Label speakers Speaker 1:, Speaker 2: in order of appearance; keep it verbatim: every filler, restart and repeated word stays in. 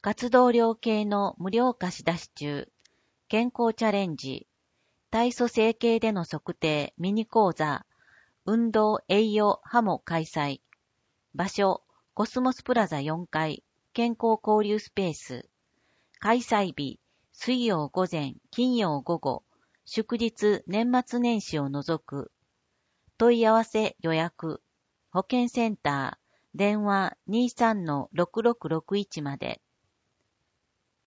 Speaker 1: 活動量計の無料貸し出し中。健康チャレンジ。体組成計での測定ミニ講座。運動栄養ハモ開催。場所、コスモスプラザよんかい。健康交流スペース。開催日、水曜午前、金曜午後。祝日、年末年始を除く。問い合わせ予約。保健センター。電話 にじゅうさんのろくろくろくいち まで。